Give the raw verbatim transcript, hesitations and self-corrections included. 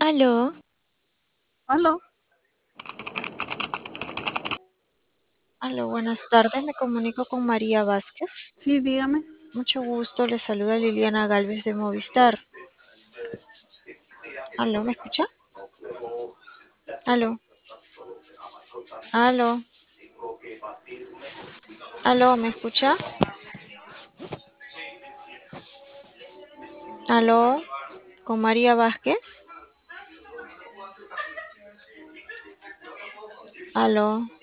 Aló, Aló, aló, buenas tardes. Me comunico con María Vázquez. sí, dígame. Mucho gusto, le saluda Liliana Galvez de Movistar. Aló, ¿me escucha? Aló, aló, aló, ¿me escucha? Aló, con María Vázquez. Aló.